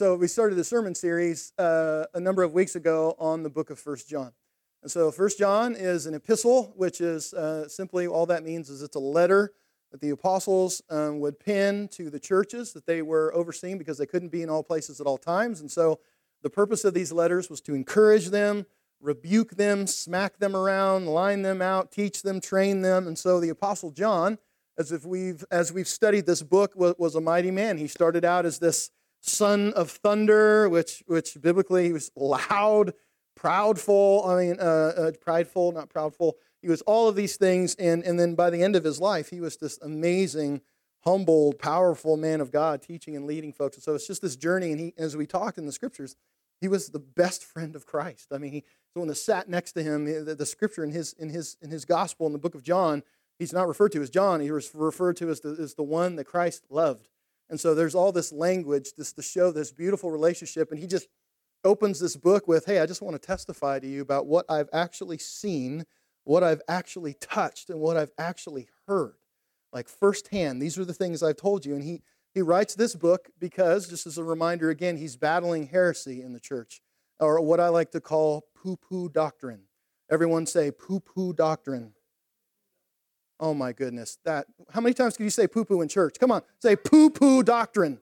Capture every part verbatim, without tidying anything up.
So we started a sermon series uh, a number of weeks ago on the book of First John. And so First John is an epistle, which is uh, simply all that means is it's a letter that the apostles um, would pen to the churches that they were overseeing because they couldn't be in all places at all times. And so the purpose of these letters was to encourage them, rebuke them, smack them around, line them out, teach them, train them. And so the apostle John, as if we've as we've studied this book, was, was a mighty man. He started out as this son of thunder, which which biblically he was loud, proudful. I mean, uh, uh, prideful, not proudful. He was all of these things, and and then by the end of his life, he was this amazing, humbled, powerful man of God, teaching and leading folks. And so it's just this journey. And he, as we talked in the scriptures, he was the best friend of Christ. I mean, he the one that sat next to him. The, the scripture in his in his in his gospel in the book of John, he's not referred to as John. He was referred to as the as the one that Christ loved. And so there's all this language, this to show this beautiful relationship. And he just opens this book with, hey, I just want to testify to you about what I've actually seen, what I've actually touched, and what I've actually heard. Like firsthand, these are the things I've told you. And he, he writes this book because, just as a reminder again, he's battling heresy in the church, or what I like to call poo-poo doctrine. Everyone say poo-poo doctrine. Oh my goodness, that, how many times can you say poo-poo in church? Come on, say poo-poo doctrine.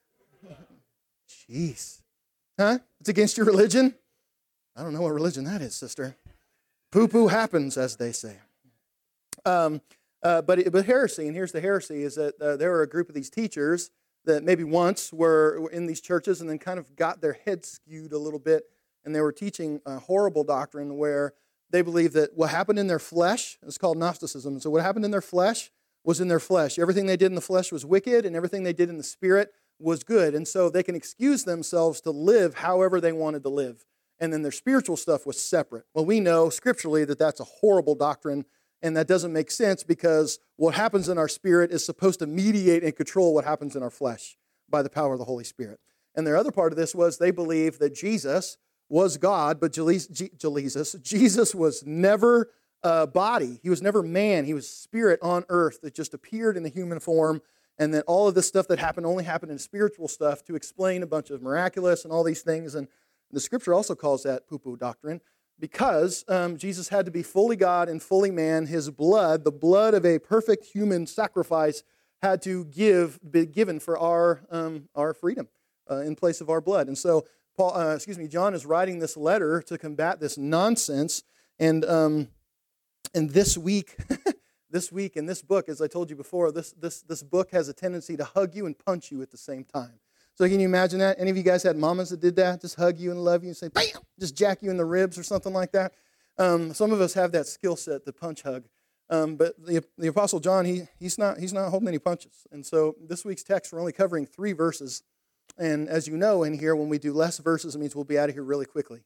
Jeez. Huh? It's against your religion? I don't know what religion that is, sister. Poo-poo happens, as they say. Um, uh, but, but heresy, and here's the heresy, is that uh, there were a group of these teachers that maybe once were, were in these churches and then kind of got their heads skewed a little bit, and they were teaching a horrible doctrine where they believe that what happened in their flesh, it's called Gnosticism, so what happened in their flesh was in their flesh. Everything they did in the flesh was wicked, and everything they did in the spirit was good. And so they can excuse themselves to live however they wanted to live. And then their spiritual stuff was separate. Well, we know scripturally that that's a horrible doctrine, and that doesn't make sense because what happens in our spirit is supposed to mediate and control what happens in our flesh by the power of the Holy Spirit. And their other part of this was they believed that Jesus was God, but Jesus, Jesus was never a body. He was never man. He was spirit on earth that just appeared in the human form, and that all of this stuff that happened only happened in spiritual stuff to explain a bunch of miraculous and all these things. And the scripture also calls that poo-poo doctrine because um, Jesus had to be fully God and fully man. His blood, the blood of a perfect human sacrifice, had to give be given for our um, our freedom uh, in place of our blood. And so Paul, uh, excuse me, John is writing this letter to combat this nonsense. And um, and this week, this week in this book, as I told you before, this this this book has a tendency to hug you and punch you at the same time. So can you imagine that? Any of you guys had mamas that did that? Just hug you and love you and say, bam, just jack you in the ribs or something like that. Um, some of us have that skill set, the punch hug. Um, but the the Apostle John, he he's not he's not holding any punches. And so this week's text, we're only covering three verses. And as you know in here, when we do less verses, it means we'll be out of here really quickly.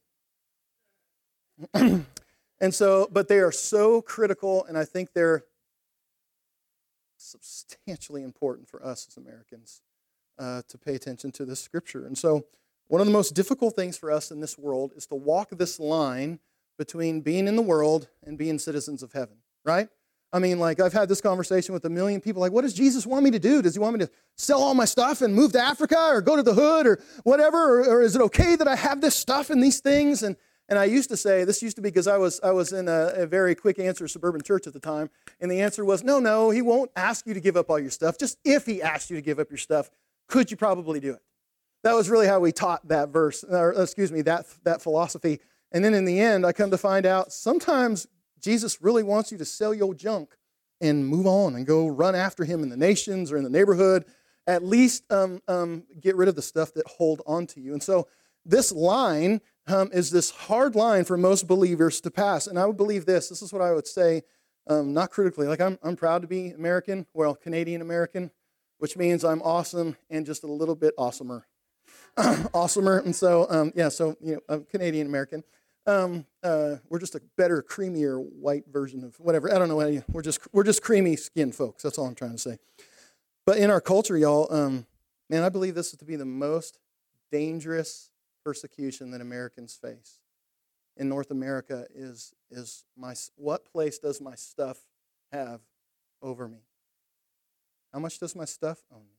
And so, but they are so critical, and I think they're substantially important for us as Americans uh, to pay attention to this scripture. And so one of the most difficult things for us in this world is to walk this line between being in the world and being citizens of heaven, right? I mean, like, I've had this conversation with a million people, like, what does Jesus want me to do? Does he want me to sell all my stuff and move to Africa or go to the hood or whatever? Or, or is it okay that I have this stuff and these things? And and I used to say, this used to be because I was I was in a, a very quick answer suburban church at the time, and the answer was, no, no, he won't ask you to give up all your stuff. Just if he asked you to give up your stuff, could you probably do it? That was really how we taught that verse, or excuse me, that that philosophy. And then in the end, I come to find out sometimes Jesus really wants you to sell your junk and move on and go run after him in the nations or in the neighborhood. At least um, um, get rid of the stuff that hold on to you. And so this line um, is this hard line for most believers to pass. And I would believe this. This is what I would say, um, not critically. Like I'm, I'm proud to be American, well, Canadian American, which means I'm awesome and just a little bit awesomer. Awesomer. And so, um, yeah, so, you know, I'm Canadian American. Um, uh, we're just a better, creamier white version of whatever. I don't know. We're just we're just creamy skinned folks. That's all I'm trying to say. But in our culture, y'all, um, man, I believe this is to be the most dangerous persecution that Americans face in North America. Is is my what place does my stuff have over me? How much does my stuff own me?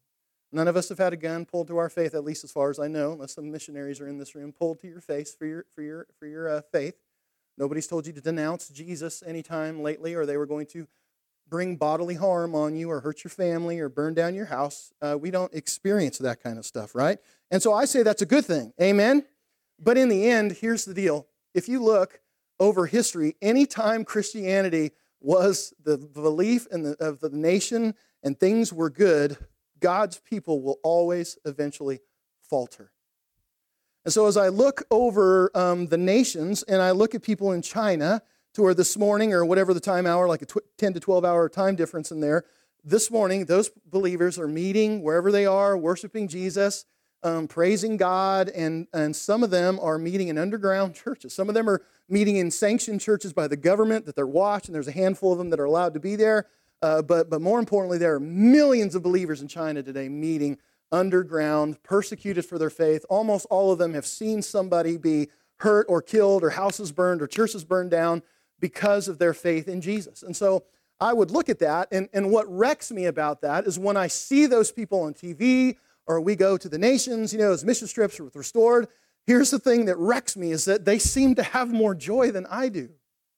None of us have had a gun pulled to our faith, at least as far as I know, unless some missionaries are in this room, pulled to your face for your for your for your uh, faith. Nobody's told you to denounce Jesus anytime lately, or they were going to bring bodily harm on you or hurt your family or burn down your house. Uh, we don't experience that kind of stuff, right? And so I say that's a good thing. Amen? But in the end, here's the deal. If you look over history, anytime Christianity was the belief in the, of the nation and things were good, God's people will always eventually falter. And so as I look over um, the nations and I look at people in China, to where this morning or whatever the time hour, like a ten to twelve hour time difference in there, this morning those believers are meeting wherever they are, worshiping Jesus, um, praising God, and, and some of them are meeting in underground churches. Some of them are meeting in sanctioned churches by the government that they're watched, and there's a handful of them that are allowed to be there. Uh, but, but more importantly, there are millions of believers in China today meeting underground, persecuted for their faith. Almost all of them have seen somebody be hurt or killed or houses burned or churches burned down because of their faith in Jesus. And so I would look at that, and, and what wrecks me about that is when I see those people on T V, or we go to the nations, you know, as mission trips with Restored, here's the thing that wrecks me is that they seem to have more joy than I do.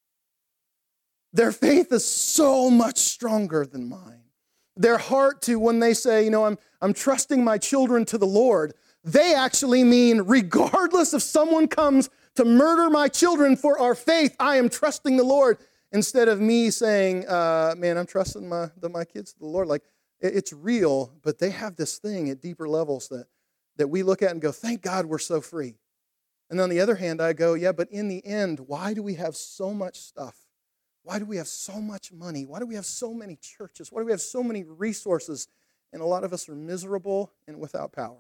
Their faith is so much stronger than mine. Their heart to when they say, you know, I'm, I'm trusting my children to the Lord, they actually mean regardless if someone comes to murder my children for our faith, I am trusting the Lord, instead of me saying, uh, man, I'm trusting my, the, my kids to the Lord. Like, it, it's real, but they have this thing at deeper levels that, that we look at and go, thank God we're so free. And on the other hand, I go, yeah, but in the end, why do we have so much stuff? Why do we have so much money? Why do we have so many churches? Why do we have so many resources? And a lot of us are miserable and without power.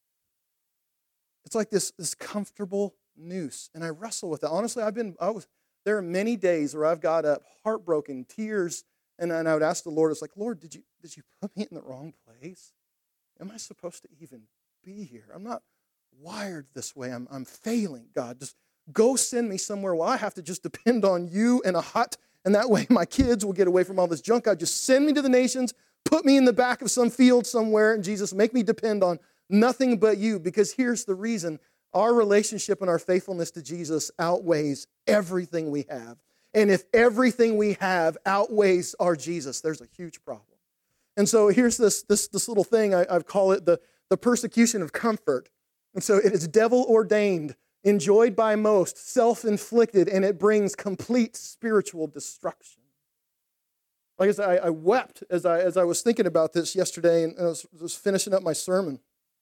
It's like this, this comfortable noose, and I wrestle with it. Honestly, I've been, I was, there are many days where I've got up, heartbroken, tears, and, and I would ask the Lord, it's like, Lord, did you, did you put me in the wrong place? Am I supposed to even be here? I'm not wired this way. I'm, I'm failing, God. Just go send me somewhere where I have to just depend on you and a hut, and that way my kids will get away from all this junk. God, just send me to the nations, put me in the back of some field somewhere, and Jesus, make me depend on nothing but you, because here's the reason. Our relationship and our faithfulness to Jesus outweighs everything we have. And if everything we have outweighs our Jesus, there's a huge problem. And so here's this, this, this little thing, I, I call it the, the persecution of comfort. And so it is devil-ordained, enjoyed by most, self-inflicted, and it brings complete spiritual destruction. Like I said, I, I wept as I, as I was thinking about this yesterday, and I was, was finishing up my sermon.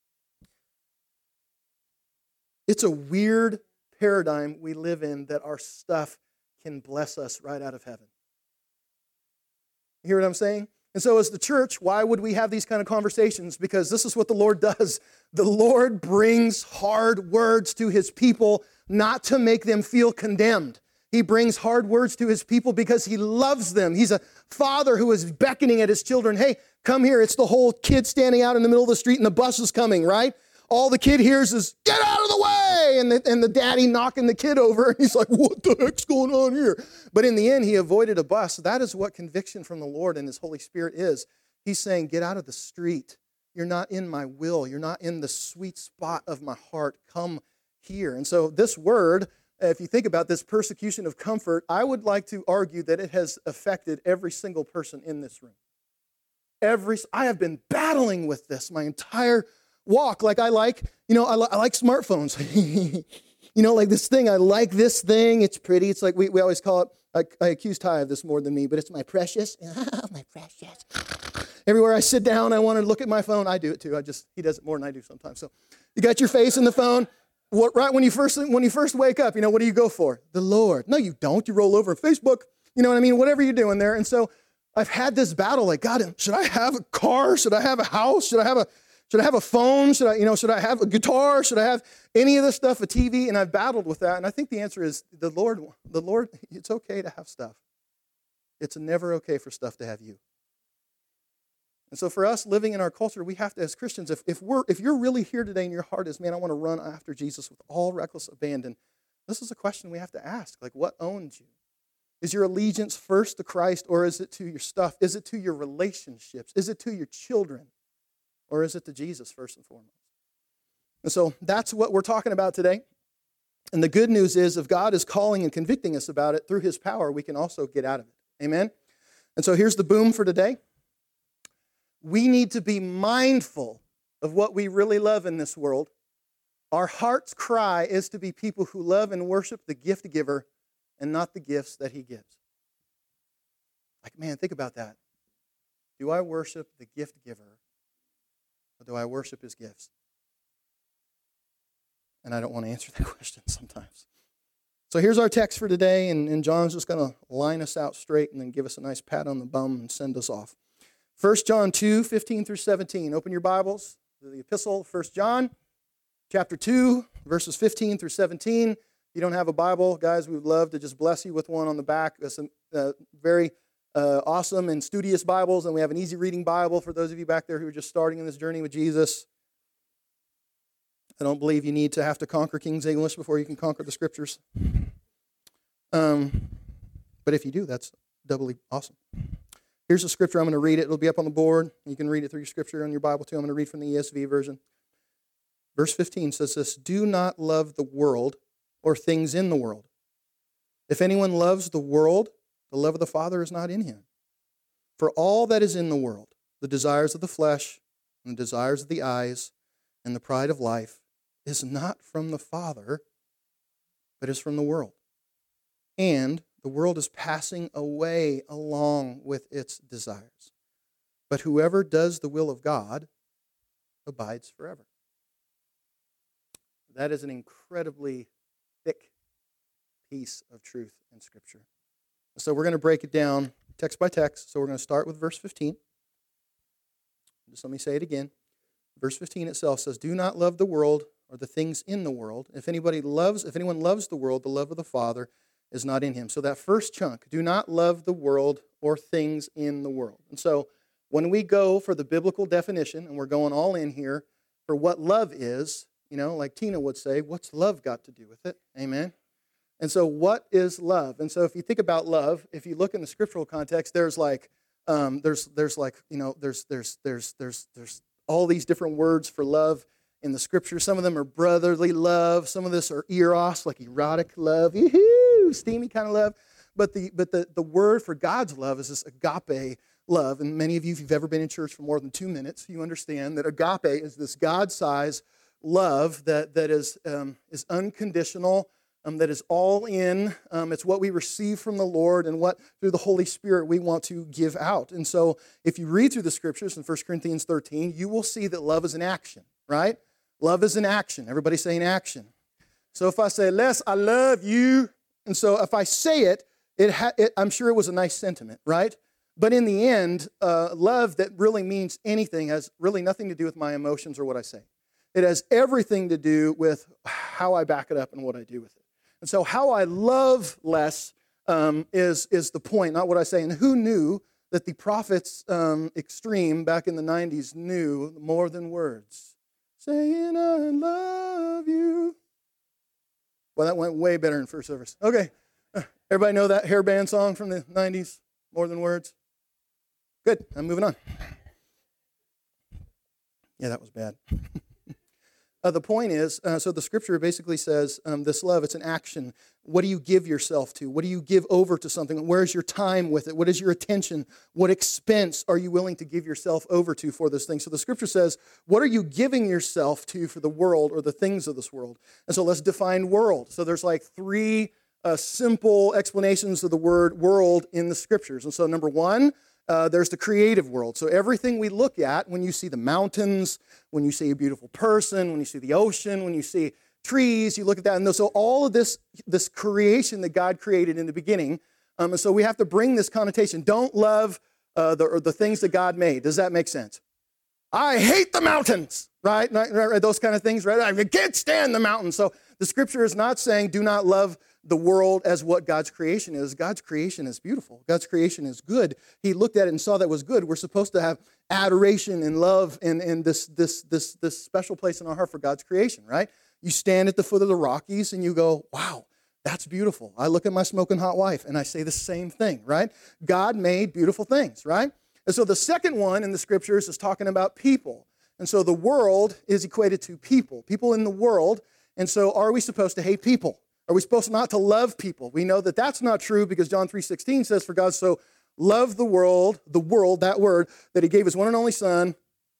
It's a weird paradigm we live in that our stuff can bless us right out of heaven. You hear what I'm saying? And so as the church, why would we have these kind of conversations? Because this is what the Lord does. The Lord brings hard words to his people, not to make them feel condemned. He brings hard words to his people because he loves them. He's a father who is beckoning at his children. Hey, come here. It's the whole kid standing out in the middle of the street and the bus is coming, right? All the kid hears is, get out of the way, and the, and the daddy knocking the kid over, and he's like, what the heck's going on here? But in the end, he avoided a bus. That is what conviction from the Lord and his Holy Spirit is. He's saying, get out of the street. You're not in my will. You're not in the sweet spot of my heart. Come here. And so this word, if you think about this persecution of comfort, I would like to argue that it has affected every single person in this room. Every, I have been battling with this my entire walk. Like I like, you know, I, li- I like smartphones. You know, like this thing, I like this thing. It's pretty. It's like we, we always call it, I, I accuse Ty of this more than me, but it's my precious. Oh, my precious. Everywhere I sit down, I want to look at my phone. I do it too. I just, he does it more than I do sometimes. So you got your face in the phone. What, right when you first when you first wake up, you know, what do you go for? The Lord. No, you don't. You roll over on Facebook. You know what I mean? Whatever you're doing there. And so I've had this battle like, God, should I have a car? Should I have a house? Should I have a Should I have a phone? Should I, you know, should I have a guitar? Should I have any of this stuff, a T V? And I've battled with that. And I think the answer is the Lord, the Lord, it's okay to have stuff. It's never okay for stuff to have you. And so for us living in our culture, we have to, as Christians, if, if we're if you're really here today and your heart is, man, I want to run after Jesus with all reckless abandon, this is a question we have to ask. Like, what owns you? Is your allegiance first to Christ, or is it to your stuff? Is it to your relationships? Is it to your children? Or is it to Jesus first and foremost? And so that's what we're talking about today. And the good news is if God is calling and convicting us about it through his power, we can also get out of it. Amen? And so here's the boom for today. We need to be mindful of what we really love in this world. Our heart's cry is to be people who love and worship the gift giver and not the gifts that he gives. Like, man, think about that. Do I worship the gift giver or do I worship his gifts? And I don't want to answer that question sometimes. So here's our text for today, and, and John's just going to line us out straight and then give us a nice pat on the bum and send us off. First John two, fifteen through seventeen. Open your Bibles to the epistle, First John, chapter two, verses fifteen through seventeen. If you don't have a Bible, guys, we would love to just bless you with one on the back. There's some uh, very uh, awesome and studious Bibles, and we have an easy reading Bible for those of you back there who are just starting in this journey with Jesus. I don't believe you need to have to conquer King's English before you can conquer the Scriptures. Um, but if you do, that's doubly awesome. Here's the scripture. I'm going to read it. It'll be up on the board. You can read it through your scripture on your Bible too. I'm going to read from the E S V version. Verse fifteen says this, do not love the world or things in the world. If anyone loves the world, the love of the Father is not in him. For all that is in the world, the desires of the flesh and the desires of the eyes and the pride of life, is not from the Father, but is from the world. And the world is passing away along with its desires. But whoever does the will of God abides forever. That is an incredibly thick piece of truth in Scripture. So we're going to break it down text by text. So we're going to start with verse fifteen. Just let me say it again. Verse fifteen itself says, do not love the world or the things in the world. If anybody loves, if anyone loves the world, the love of the Father is not in him. So that first chunk, do not love the world or things in the world. And so when we go for the biblical definition, and we're going all in here for what love is, you know, like Tina would say, what's love got to do with it? Amen? And so what is love? And so if you think about love, if you look in the scriptural context, there's like, um, there's, there's like, you know, there's, there's, there's, there's, there's all these different words for love in the scripture. Some of them are brotherly love. Some of this are eros, like erotic love, yoo-hoo, steamy kind of love. But the but the, the word for God's love is this agape love. And many of you, if you've ever been in church for more than two minutes, you understand that agape is this God-sized love that that is um, is unconditional, um, that is all in. Um, it's what we receive from the Lord and what through the Holy Spirit we want to give out. And so if you read through the scriptures in First Corinthians thirteen, you will see that love is an action, right? Love is an action. Everybody saying action. So if I say, Les, I love you, and so if I say it, it, ha- it I'm sure it was a nice sentiment, right? But in the end, uh, love that really means anything has really nothing to do with my emotions or what I say. It has everything to do with how I back it up and what I do with it. And so how I love Les um, is, is the point, not what I say. And who knew that the prophets um, extreme back in the nineties knew more than words? Saying I love you. Well, that went way better in first service. Okay. Everybody know that hair band song from the nineties? More than words? Good. I'm moving on. Yeah, that was bad. Uh, the point is, uh, so the scripture basically says um, this love, it's an action. What do you give yourself to? What do you give over to something? Where's your time with it? What is your attention? What expense are you willing to give yourself over to for this thing? So the scripture says, what are you giving yourself to for the world or the things of this world? And so let's define world. So there's like three uh, simple explanations of the word world in the scriptures. And so number one, Uh, there's the creative world. So everything we look at, when you see the mountains, when you see a beautiful person, when you see the ocean, when you see trees, you look at that. And so all of this, this creation that God created in the beginning, um, and so we have to bring this connotation. Don't love uh, the, or the things that God made. Does that make sense? I hate the mountains, right? right, right those kind of things, right? I can't stand the mountains. So the scripture is not saying do not love the world as what God's creation is. God's creation is beautiful. God's creation is good. He looked at it and saw that was good. We're supposed to have adoration and love and, and this, this, this, this special place in our heart for God's creation, right? You stand at the foot of the Rockies and you go, wow, that's beautiful. I look at my smoking hot wife and I say the same thing, right? God made beautiful things, right? And so the second one in the scriptures is talking about people. And so the world is equated to people, people in the world. And so are we supposed to hate people? Are we supposed not to love people? We know that that's not true because John three sixteen says, for God so loved the world, the world, that word, that he gave his one and only son.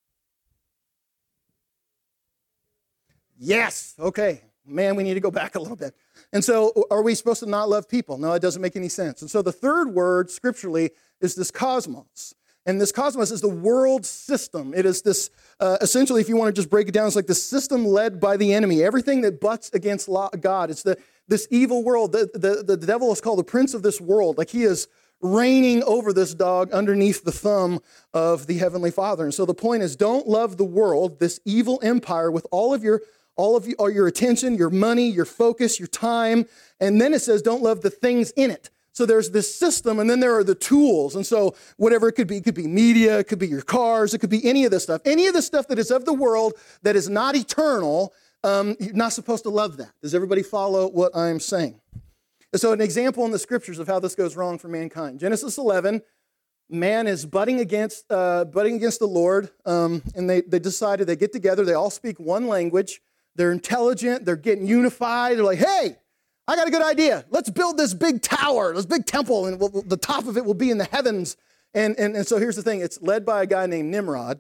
Yes, okay. Man, we need to go back a little bit. And so are we supposed to not love people? No, it doesn't make any sense. And so the third word scripturally is this cosmos. And this cosmos is the world system. It is this, uh, essentially, if you want to just break it down, it's like the system led by the enemy. Everything that butts against God. It's the this evil world. The, the, the devil is called the prince of this world. Like he is reigning over this dog underneath the thumb of the Heavenly Father. And so the point is, don't love the world, this evil empire, with all of your all of you, all your attention, your money, your focus, your time. And then it says, don't love the things in it. So there's this system, and then there are the tools. And so whatever it could be, it could be media, it could be your cars, it could be any of this stuff. Any of the stuff that is of the world that is not eternal, um, you're not supposed to love that. Does everybody follow what I'm saying? And so an example in the scriptures of how this goes wrong for mankind. Genesis eleven, man is butting against uh, butting against the Lord, um, and they, they decided they get together, they all speak one language, they're intelligent, they're getting unified, they're like, hey, I got a good idea. Let's build this big tower, this big temple, and we'll, the top of it will be in the heavens. And, and, and so here's the thing. It's led by a guy named Nimrod.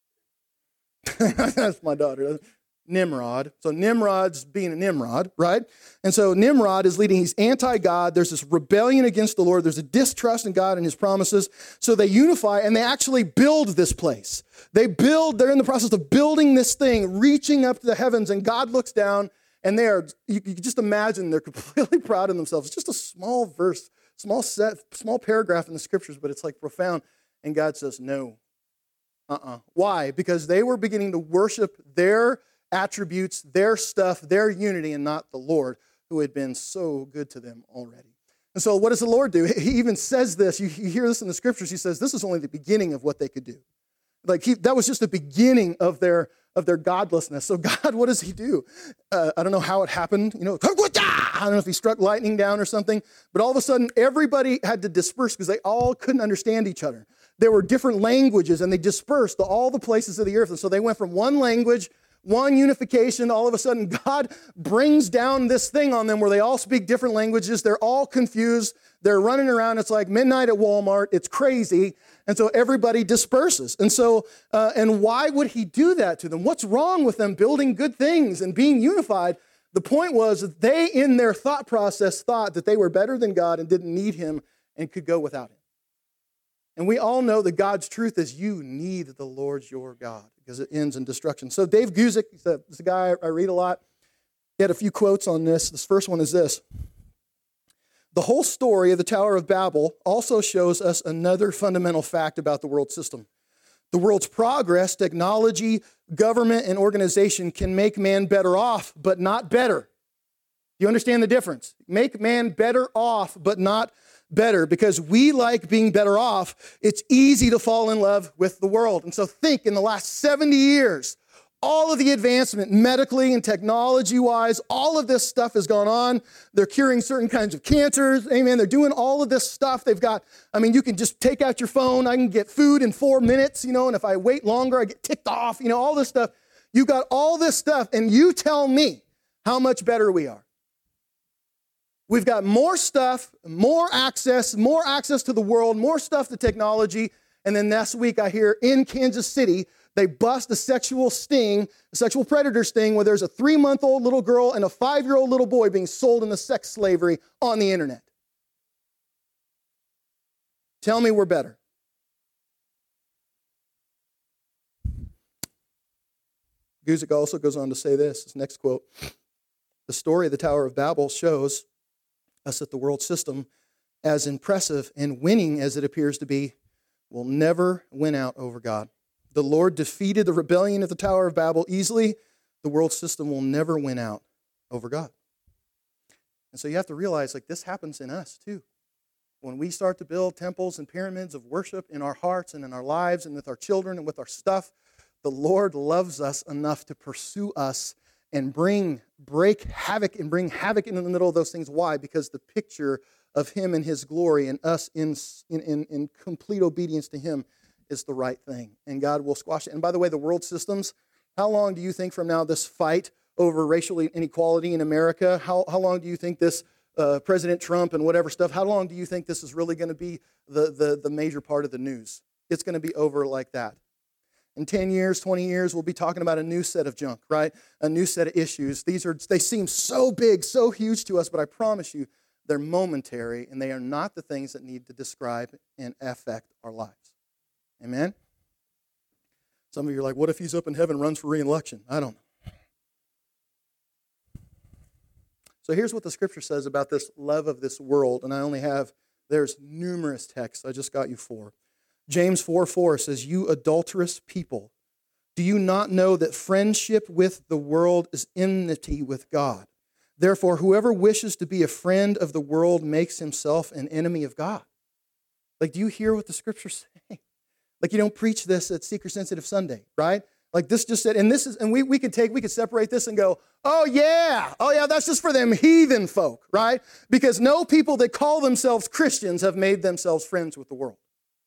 That's my daughter. Nimrod. So Nimrod's being a Nimrod, right? And so Nimrod is leading. He's anti-God. There's this rebellion against the Lord. There's a distrust in God and his promises. So they unify, and they actually build this place. They build, they're in the process of building this thing, reaching up to the heavens, and God looks down. And they are, you can just imagine they're completely proud of themselves. It's just a small verse, small set, small paragraph in the scriptures, but it's like profound. And God says, no. Uh-uh. Why? Because they were beginning to worship their attributes, their stuff, their unity, and not the Lord, who had been so good to them already. And so what does the Lord do? He even says this. You hear this in the scriptures. He says this is only the beginning of what they could do. Like he, that was just the beginning of their of their godlessness. So God, what does he do? Uh, I don't know how it happened. You know, I don't know if he struck lightning down or something, but all of a sudden everybody had to disperse because they all couldn't understand each other. There were different languages and they dispersed to all the places of the earth. And so they went from one language, one unification. All of a sudden God brings down this thing on them where they all speak different languages. They're all confused. They're running around. It's like midnight at Walmart. It's crazy. And so everybody disperses. And so, uh, and why would he do that to them? What's wrong with them building good things and being unified? The point was that they, in their thought process, thought that they were better than God and didn't need him and could go without him. And we all know that God's truth is you need the Lord your God because it ends in destruction. So Dave Guzik, he's a, he's a guy I read a lot. He had a few quotes on this. This first one is this. The whole story of the Tower of Babel also shows us another fundamental fact about the world system. The world's progress, technology, government, and organization can make man better off, but not better. You understand the difference? Make man better off, but not better. Because we like being better off, it's easy to fall in love with the world. And so think, in the last seventy years, all of the advancement medically and technology-wise, all of this stuff has gone on. They're curing certain kinds of cancers. Amen. They're doing all of this stuff. They've got, I mean, you can just take out your phone. I can get food in four minutes, you know, and if I wait longer, I get ticked off, you know, all this stuff. You got all this stuff, and you tell me how much better we are. We've got more stuff, more access, more access to the world, more stuff to technology. And then last week I hear in Kansas City, they bust a sexual sting, a sexual predator sting, where there's a three-month-old little girl and a five-year-old little boy being sold into sex slavery on the internet. Tell me we're better. Guzik also goes on to say this, this next quote. The story of the Tower of Babel shows us that the world system, as impressive and winning as it appears to be, will never win out over God. The Lord defeated the rebellion at the Tower of Babel easily. The world system will never win out over God. And so you have to realize, like, this happens in us too. When we start to build temples and pyramids of worship in our hearts and in our lives and with our children and with our stuff, the Lord loves us enough to pursue us and bring, break havoc and bring havoc in the middle of those things. Why? Because the picture of him and his glory and us in, in, in complete obedience to him is the right thing, and God will squash it. And by the way, the world systems, how long do you think from now this fight over racial inequality in America, how, how long do you think this uh, President Trump and whatever stuff, how long do you think this is really going to be the, the, the major part of the news? It's going to be over like that. In ten years, twenty years, we'll be talking about a new set of junk, right? A new set of issues. These are, they seem so big, so huge to us, but I promise you, they're momentary, and they are not the things that need to describe and affect our lives. Amen? Some of you are like, what if he's up in heaven, runs for re-election? I don't know. So here's what the scripture says about this love of this world, and I only have, there's numerous texts. I just got you four. James four four says, you adulterous people, do you not know that friendship with the world is enmity with God? Therefore, whoever wishes to be a friend of the world makes himself an enemy of God. Like, do you hear what the scripture's saying? Like, you don't preach this at Seeker Sensitive Sunday, right? Like this just said, and this is, and we, we could take, we could separate this and go, oh yeah, oh yeah, that's just for them heathen folk, right? Because no people that call themselves Christians have made themselves friends with the world.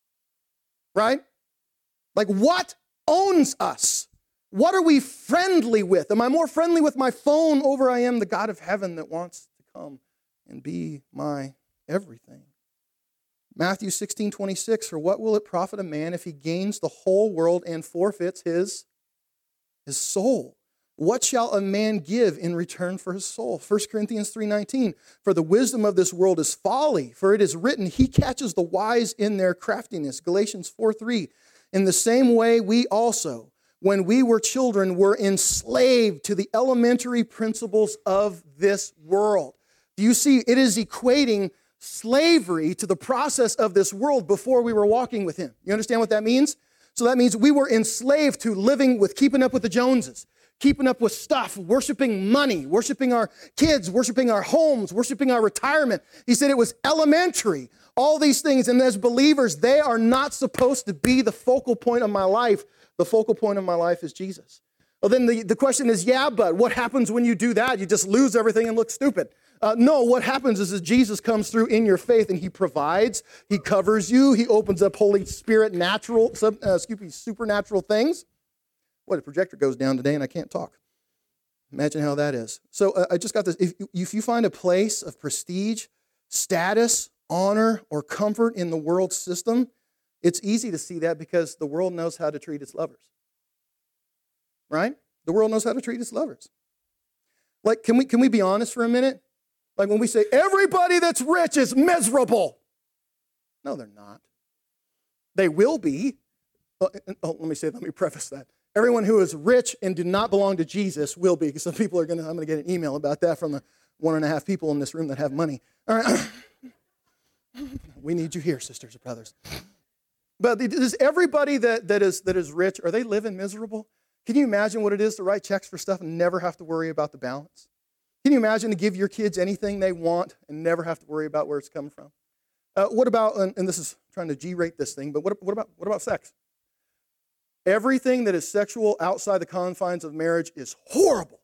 Right? Like, what owns us? What are we friendly with? Am I more friendly with my phone over I am the God of heaven that wants to come and be my everything? Matthew sixteen twenty-six, for what will it profit a man if he gains the whole world and forfeits his, his soul? What shall a man give in return for his soul? First Corinthians three nineteen, for the wisdom of this world is folly, for it is written, he catches the wise in their craftiness. Galatians four three, in the same way we also, when we were children, were enslaved to the elementary principles of this world. Do you see, it is equating slavery to the process of this world before we were walking with him. You understand what that means? So that means we were enslaved to living with, keeping up with the Joneses, keeping up with stuff, worshiping money, worshiping our kids, worshiping our homes, worshiping our retirement. He said it was elementary, all these things. And as believers, they are not supposed to be the focal point of my life. The focal point of my life is Jesus. Well, then the, the question is, yeah, but what happens when you do that? You just lose everything and look stupid. Uh, no, what happens is that Jesus comes through in your faith and he provides, he covers you, he opens up Holy Spirit natural, sub, uh, excuse me, supernatural things. What, the projector goes down today and I can't talk. Imagine how that is. So uh, I just got this. If, if you find a place of prestige, status, honor, or comfort in the world system, it's easy to see that because the world knows how to treat its lovers. Right? The world knows how to treat its lovers. Like, can we, can we be honest for a minute? Like when we say, everybody that's rich is miserable. No, they're not. They will be. Oh, oh, let me say, let me preface that. Everyone who is rich and do not belong to Jesus will be, because some people are going to, I'm going to get an email about that from the one and a half people in this room that have money. All right. We need you here, sisters and brothers. But is everybody that, that, is, that is rich, are they living miserable? Can you imagine what it is to write checks for stuff and never have to worry about the balance? Can you imagine to give your kids anything they want and never have to worry about where it's coming from? Uh, what about, and, and this is trying to G-rate this thing, but what, what about what about sex? Everything that is sexual outside the confines of marriage is horrible.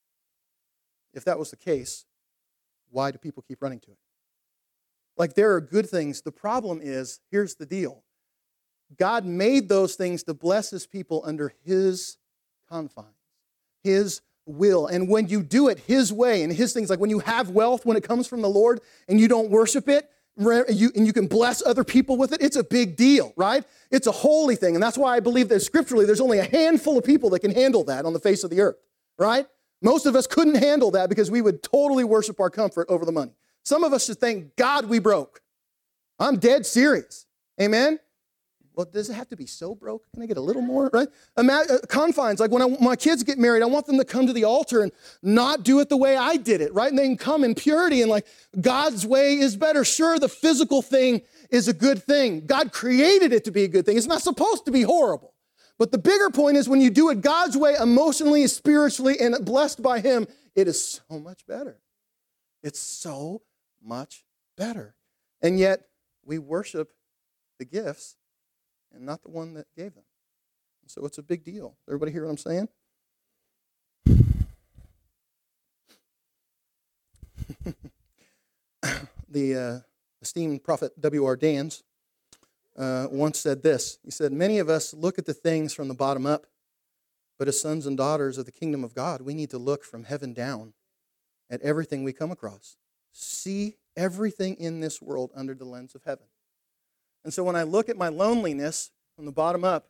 If that was the case, why do people keep running to it? Like, there are good things. The problem is, here's the deal. God made those things to bless his people under his confines, his will. And when you do it his way and his things, like when you have wealth, when it comes from the Lord and you don't worship it, you, and you can bless other people with it, it's a big deal, right? It's a holy thing. And that's why I believe that scripturally there's only a handful of people that can handle that on the face of the earth, right? Most of us couldn't handle that because we would totally worship our comfort over the money. Some of us should thank God we broke. I'm dead serious. Amen? Well, does it have to be so broke? Can I get a little more, right? Imagine, uh, confines, like when I, my kids get married, I want them to come to the altar and not do it the way I did it, right? And they can come in purity and like, God's way is better. Sure, the physical thing is a good thing. God created it to be a good thing. It's not supposed to be horrible. But the bigger point is when you do it God's way, emotionally, spiritually, and blessed by him, it is so much better. It's so much better. And yet, we worship the gifts and not the one that gave them. So it's a big deal. Everybody hear what I'm saying? the uh, esteemed prophet W R Dans uh, once said this. He said, many of us look at the things from the bottom up, but as sons and daughters of the kingdom of God, we need to look from heaven down at everything we come across. See everything in this world under the lens of heaven. And so when I look at my loneliness from the bottom up,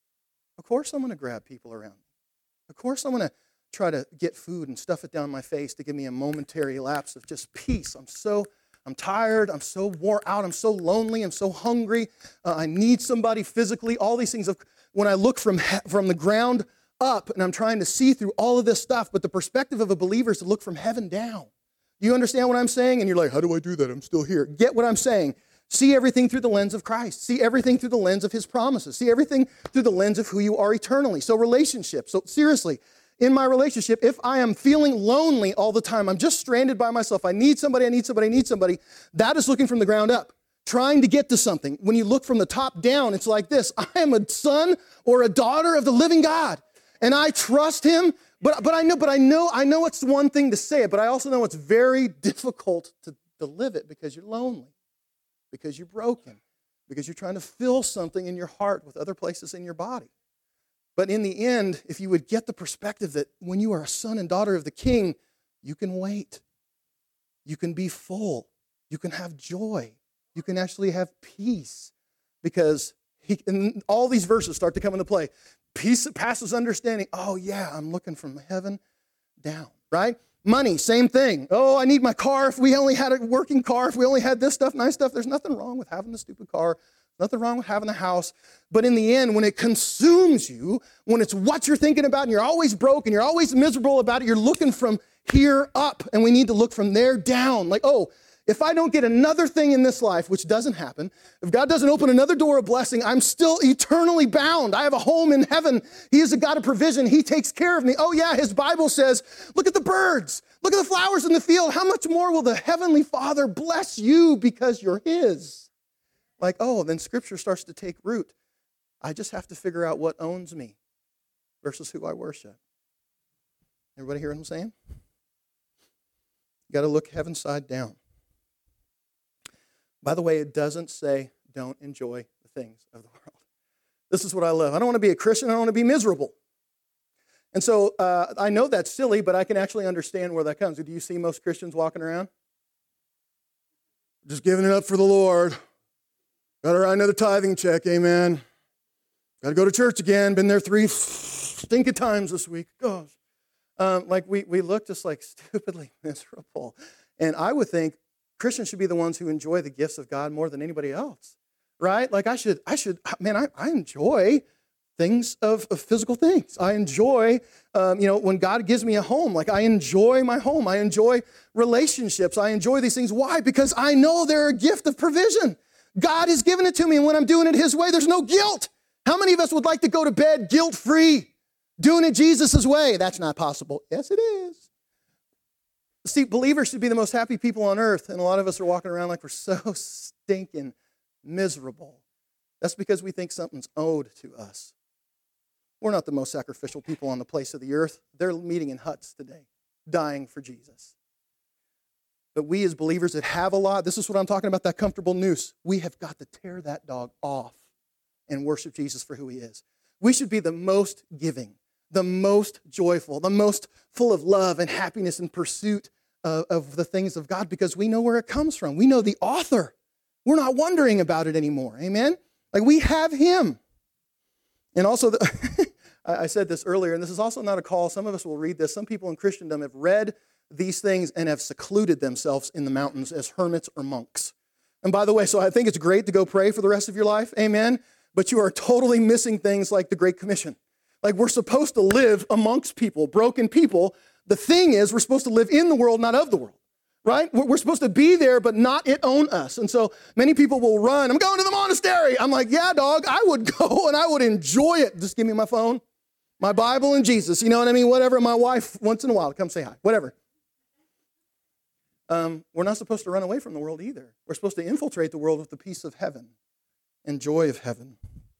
of course I'm going to grab people around me. Of course I'm going to try to get food and stuff it down my face to give me a momentary lapse of just peace. I'm so, I'm tired. I'm so wore out. I'm so lonely. I'm so hungry. Uh, I need somebody physically. All these things. Of, when I look from, he- from the ground up and I'm trying to see through all of this stuff, but the perspective of a believer is to look from heaven down. You understand what I'm saying? And you're like, how do I do that? I'm still here. Get what I'm saying. See everything through the lens of Christ. See everything through the lens of his promises. See everything through the lens of who you are eternally. So relationships. So seriously, in my relationship, if I am feeling lonely all the time, I'm just stranded by myself, I need somebody, I need somebody, I need somebody, that is looking from the ground up, trying to get to something. When you look from the top down, it's like this. I am a son or a daughter of the living God, and I trust him, but, but I know, but I know, I know it's one thing to say it, but I also know it's very difficult to, to live it because you're lonely, because you're broken, because you're trying to fill something in your heart with other places in your body. But in the end, if you would get the perspective that when you are a son and daughter of the King, you can wait. You can be full. You can have joy. You can actually have peace. Because he, and all these verses start to come into play. Peace that passes understanding. Oh, yeah, I'm looking from heaven down, right? Money, same thing. Oh, I need my car. If we only had a working car, if we only had this stuff, nice stuff, there's nothing wrong with having the stupid car. Nothing wrong with having a house. But in the end, when it consumes you, when it's what you're thinking about and you're always broke and you're always miserable about it, you're looking from here up, and we need to look from there down. Like, oh, if I don't get another thing in this life, which doesn't happen, if God doesn't open another door of blessing, I'm still eternally bound. I have a home in heaven. He is a God of provision. He takes care of me. Oh yeah, his Bible says, look at the birds. Look at the flowers in the field. How much more will the Heavenly Father bless you because you're his? Like, oh, then Scripture starts to take root. I just have to figure out what owns me versus who I worship. Everybody hear what I'm saying? You got to look heaven side down. By the way, it doesn't say don't enjoy the things of the world. This is what I love. I don't want to be a Christian. I don't want to be miserable. And so uh, I know that's silly, but I can actually understand where that comes. Do you see most Christians walking around? Just giving it up for the Lord. Got to write another tithing check, amen. Got to go to church again. Been there three stinking times this week. Gosh. Um, like we, we look just like stupidly miserable. And I would think Christians should be the ones who enjoy the gifts of God more than anybody else, right? Like I should, I should, man, I, I enjoy things of, of physical things. I enjoy, um, you know, when God gives me a home, like I enjoy my home. I enjoy relationships. I enjoy these things. Why? Because I know they're a gift of provision. God has given it to me, and when I'm doing it his way, there's no guilt. How many of us would like to go to bed guilt-free, doing it Jesus' way? That's not possible. Yes, it is. See, believers should be the most happy people on earth, and a lot of us are walking around like we're so stinking miserable. That's because we think something's owed to us. We're not the most sacrificial people on the face of the earth. They're meeting in huts today, dying for Jesus. But we as believers that have a lot, this is what I'm talking about, that comfortable noose. We have got to tear that dog off and worship Jesus for who he is. We should be the most giving, the most joyful, the most full of love and happiness and pursuit of, of the things of God because we know where it comes from. We know the author. We're not wondering about it anymore. Amen? Like we have him. And also, the, I said this earlier, and this is also not a call. Some of us will read this. Some people in Christendom have read these things and have secluded themselves in the mountains as hermits or monks. And by the way, so I think it's great to go pray for the rest of your life, amen, but you are totally missing things like the Great Commission. Like we're supposed to live amongst people, broken people. The thing is, we're supposed to live in the world, not of the world, right? We're supposed to be there, but not it own us. And so many people will run, I'm going to the monastery. I'm like, yeah, dog, I would go and I would enjoy it. Just give me my phone, my Bible, and Jesus. You know what I mean? Whatever. My wife, once in a while, come say hi, whatever. Um, we're not supposed to run away from the world either. We're supposed to infiltrate the world with the peace of heaven and joy of heaven.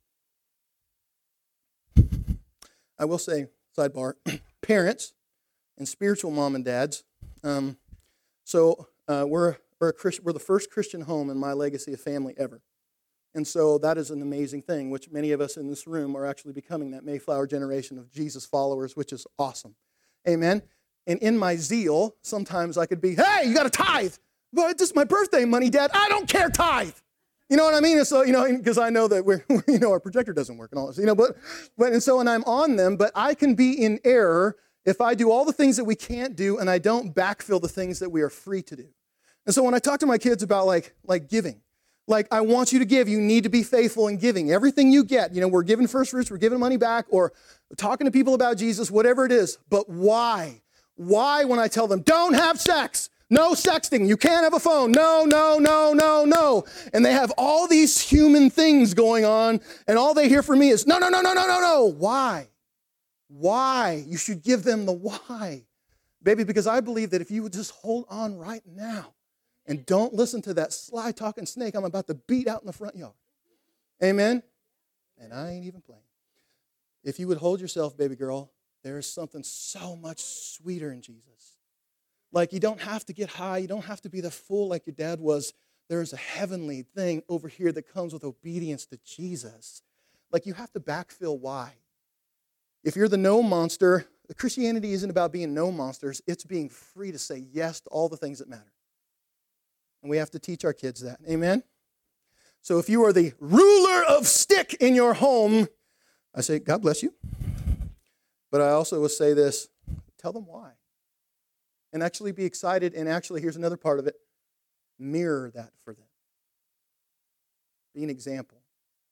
I will say, sidebar, parents and spiritual mom and dads. Um, so uh, we're we're, a Christ, we're the first Christian home in my legacy of family ever. And so that is an amazing thing, which many of us in this room are actually becoming that Mayflower generation of Jesus followers, which is awesome. Amen? And in my zeal, sometimes I could be, hey, you got to tithe. But this is my birthday money, Dad. I don't care, tithe. You know what I mean? And so, you know, because I know that we're, you know, our projector doesn't work and all this, you know, but, but, and so, and I'm on them, but I can be in error if I do all the things that we can't do and I don't backfill the things that we are free to do. And so when I talk to my kids about like, like giving, like, I want you to give, you need to be faithful in giving. Everything you get, you know, we're giving first fruits, we're giving money back, or talking to people about Jesus, whatever it is. But why? Why when I tell them, don't have sex? No sexting. You can't have a phone. No, no, no, no, no. And they have all these human things going on, and all they hear from me is, no, no, no, no, no, no, no. Why? Why? You should give them the why. Baby, because I believe that if you would just hold on right now and don't listen to that sly talking snake I'm about to beat out in the front yard. Amen? And I ain't even playing. If you would hold yourself, baby girl, there is something so much sweeter in Jesus. Like, you don't have to get high. You don't have to be the fool like your dad was. There is a heavenly thing over here that comes with obedience to Jesus. Like, you have to backfill why. If you're the no monster, Christianity isn't about being no monsters. It's being free to say yes to all the things that matter. And we have to teach our kids that. Amen? So if you are the ruler of stick in your home, I say, God bless you. But I also will say this, tell them why. And actually be excited, and actually, here's another part of it, mirror that for them. Be an example.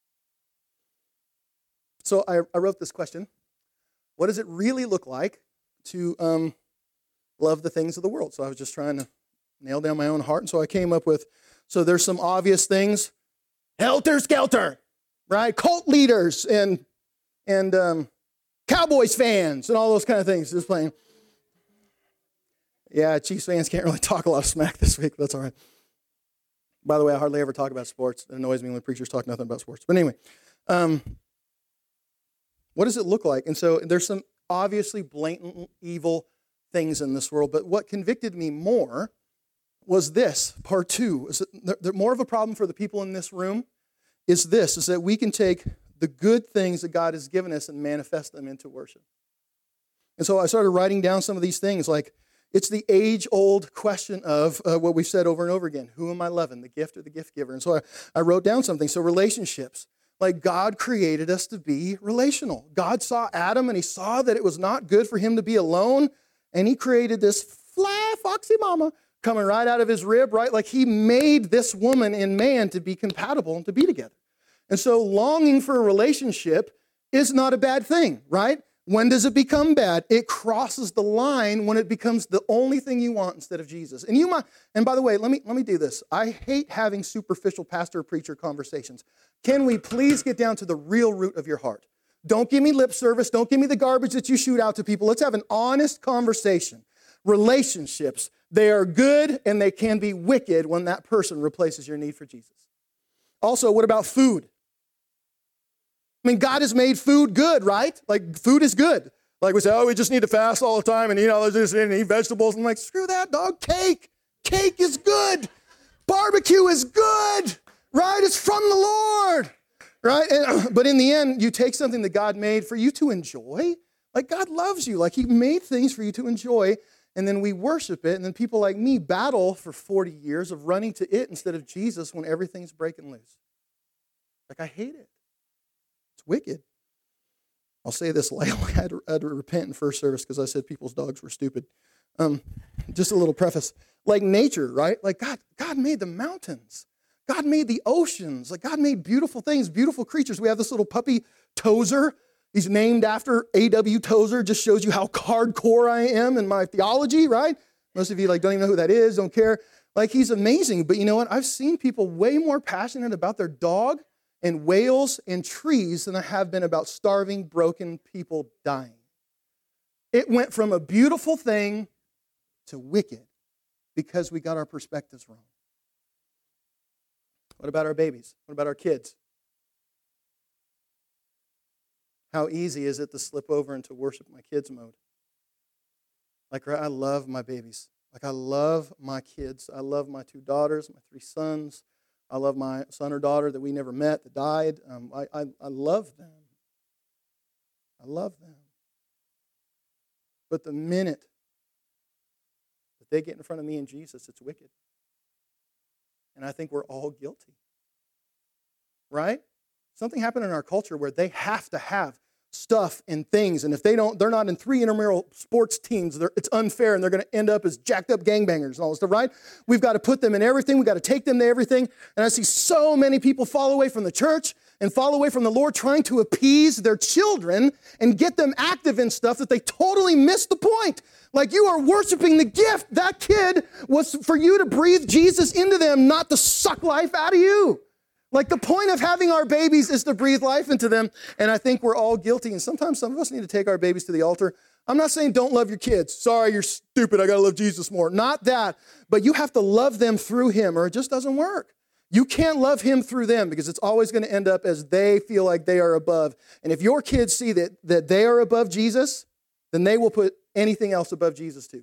So I, I wrote this question. What does it really look like to um, love the things of the world? So I was just trying to nail down my own heart, and so I came up with, so there's some obvious things. Helter Skelter, right? Cult leaders and, and um, Cowboys fans and all those kind of things. Just playing. Yeah, Chiefs fans can't really talk a lot of smack this week. That's all right. By the way, I hardly ever talk about sports. It annoys me when preachers talk nothing about sports. But anyway, um, what does it look like? And so there's some obviously blatant evil things in this world. But what convicted me more was this, part two. Is that the, more of a problem for the people in this room is this, is that we can take the good things that God has given us and manifest them into worship. And so I started writing down some of these things, like, it's the age-old question of uh, what we've said over and over again. Who am I loving, the gift or the gift giver? And so I, I wrote down something. So relationships. Like, God created us to be relational. God saw Adam, and he saw that it was not good for him to be alone. And he created this fly, foxy mama coming right out of his rib, right? Like, he made this woman and man to be compatible and to be together. And so longing for a relationship is not a bad thing, right? When does it become bad? It crosses the line when it becomes the only thing you want instead of Jesus. And you might, and by the way, let me let me do this. I hate having superficial pastor preacher conversations. Can we please get down to the real root of your heart? Don't give me lip service. Don't give me the garbage that you shoot out to people. Let's have an honest conversation. Relationships, they are good and they can be wicked when that person replaces your need for Jesus. Also, what about food? I mean, God has made food good, right? Like, food is good. Like, we say, oh, we just need to fast all the time and eat all this and eat vegetables. I'm like, screw that, dog. Cake. Cake is good. Barbecue is good, right? It's from the Lord, right? And, but in the end, you take something that God made for you to enjoy. Like, God loves you. Like, he made things for you to enjoy, and then we worship it. And then people like me battle for forty years of running to it instead of Jesus when everything's breaking loose. Like, I hate it. Wicked. I'll say this lightly. I had, to, I had to repent in first service because I said people's dogs were stupid. Um, just a little preface. Like nature, right? Like God, God made the mountains. God made the oceans. Like God made beautiful things, beautiful creatures. We have this little puppy, Tozer. He's named after A W Tozer. Just shows you how hardcore I am in my theology, right? Most of you like don't even know who that is, don't care. Like he's amazing. But you know what? I've seen people way more passionate about their dog and whales and trees than I have been about starving, broken people dying. It went from a beautiful thing to wicked because we got our perspectives wrong. What about our babies? What about our kids? How easy is it to slip over into worship my kids mode? Like, I love my babies. Like, I love my kids. I love my two daughters, my three sons. I love my son or daughter that we never met, that died. Um, I, I, I love them. I love them. But the minute that they get in front of me and Jesus, it's wicked. And I think we're all guilty. Right? Something happened in our culture where they have to have stuff and things, and if they don't, they're not in three intramural sports teams, it's unfair, and they're going to end up as jacked up gangbangers and all this stuff, right? We've got to put them in everything. We've got to take them to everything. And I see so many people fall away from the church and fall away from the Lord trying to appease their children and get them active in stuff that they totally miss the point. Like, you are worshiping the gift. That kid was for you to breathe Jesus into them, not to suck life out of you. Like, the point of having our babies is to breathe life into them, and I think we're all guilty, and sometimes some of us need to take our babies to the altar. I'm not saying don't love your kids. Sorry, you're stupid. I got to love Jesus more. Not that, but you have to love them through him, or it just doesn't work. You can't love him through them because it's always going to end up as they feel like they are above. And if your kids see that, that they are above Jesus, then they will put anything else above Jesus too.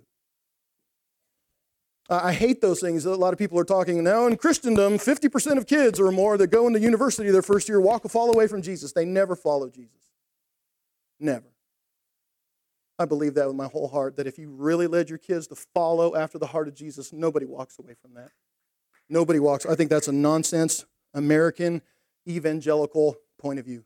I hate those things. A lot of people are talking now in Christendom, fifty percent of kids or more that go into university their first year walk fall away from Jesus. They never follow Jesus. Never. I believe that with my whole heart, that if you really led your kids to follow after the heart of Jesus, nobody walks away from that. Nobody walks. I think that's a nonsense American evangelical point of view.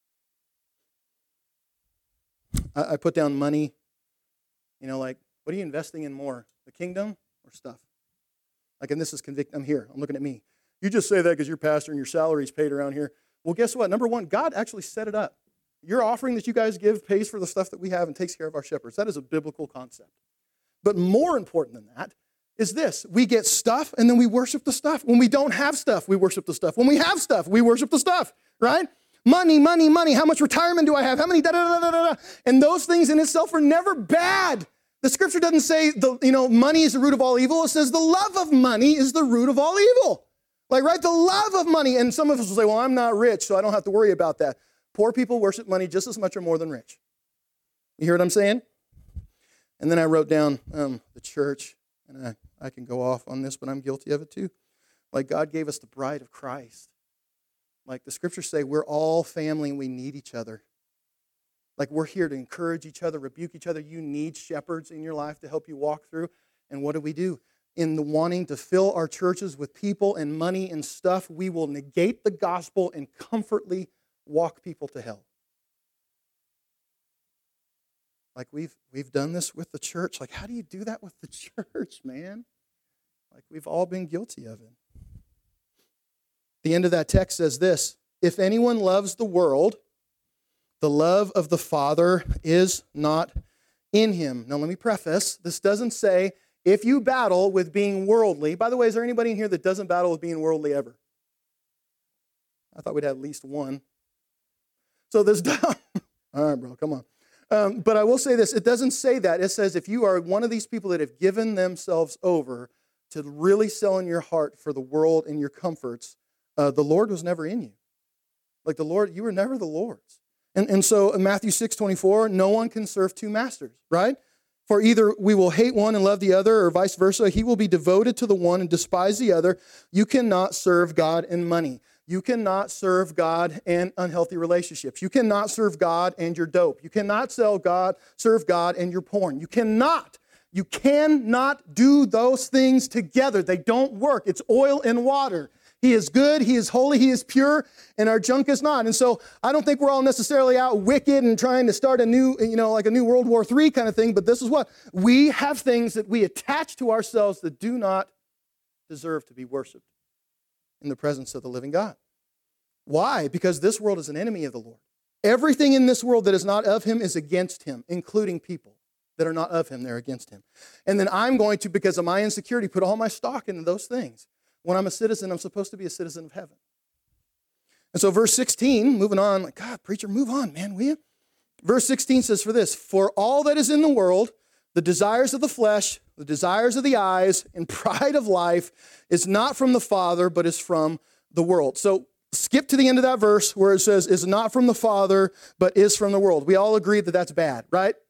I, I put down money, you know, like, what are you investing in more, the kingdom or stuff? Like, and this is convict. I'm here. I'm looking at me. You just say that because you're pastor and your salary is paid around here. Well, guess what? Number one, God actually set it up. Your offering that you guys give pays for the stuff that we have and takes care of our shepherds. That is a biblical concept. But more important than that is this. We get stuff and then we worship the stuff. When we don't have stuff, we worship the stuff. When we have stuff, we worship the stuff, right? Money, money, money. How much retirement do I have? How many da da da da da da? And those things in itself are never bad. The scripture doesn't say, the you know, money is the root of all evil. It says the love of money is the root of all evil. Like, right? The love of money. And some of us will say, well, I'm not rich, so I don't have to worry about that. Poor people worship money just as much or more than rich. You hear what I'm saying? And then I wrote down um, the church, and I, I can go off on this, but I'm guilty of it too. Like, God gave us the bride of Christ. Like the scriptures say, we're all family and we need each other. Like, we're here to encourage each other, rebuke each other. You need shepherds in your life to help you walk through. And what do we do? In the wanting to fill our churches with people and money and stuff, we will negate the gospel and comfortably walk people to hell. Like, we've we've done this with the church. Like, how do you do that with the church, man? Like, we've all been guilty of it. The end of that text says this: if anyone loves the world, the love of the Father is not in him. Now, let me preface. This doesn't say if you battle with being worldly. By the way, is there anybody in here that doesn't battle with being worldly ever? I thought we'd have at least one. So this, all right, bro, come on. Um, but I will say this. It doesn't say that. It says if you are one of these people that have given themselves over to really selling your heart for the world and your comforts, uh, the Lord was never in you. Like, the Lord, you were never the Lord's. And, and so in Matthew six twenty-four, no one can serve two masters, right? For either we will hate one and love the other, or vice versa. He will be devoted to the one and despise the other. You cannot serve God and money. You cannot serve God and unhealthy relationships. You cannot serve God and your dope. You cannot sell God, serve God and your porn. You cannot. You cannot do those things together. They don't work. It's oil and water. He is good, he is holy, he is pure, and our junk is not. And so I don't think we're all necessarily out wicked and trying to start a new, you know, like a new World War Three kind of thing, but this is what? We have things that we attach to ourselves that do not deserve to be worshiped in the presence of the living God. Why? Because this world is an enemy of the Lord. Everything in this world that is not of him is against him, including people that are not of him, they're against him. And then I'm going to, because of my insecurity, put all my stock into those things. When I'm a citizen, I'm supposed to be a citizen of heaven. And so verse sixteen, moving on, like, God, preacher, move on, man, will you? Verse sixteen says for this, for all that is in the world, the desires of the flesh, the desires of the eyes, and pride of life is not from the Father, but is from the world. So skip to the end of that verse where it says, is not from the Father, but is from the world. We all agree that that's bad, right?